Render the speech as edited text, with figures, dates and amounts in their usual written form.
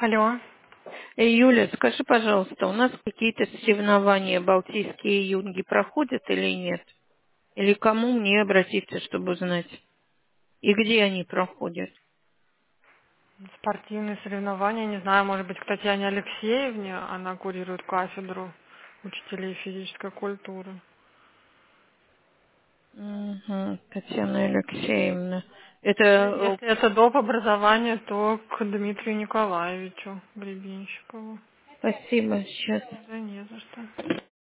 Алло. Юля, скажи, пожалуйста, у нас какие-то соревнования балтийские юнги проходят или нет? Или к кому мне обратиться, чтобы узнать? И где они проходят? Спортивные соревнования, не знаю, может быть, к Татьяне Алексеевне, она курирует кафедру учителей физической культуры. Угу, Татьяна Алексеевна. Или Это если это доп. Образование, то к Дмитрию Николаевичу Гребенщикову. спасибо, сейчас. Да не за что.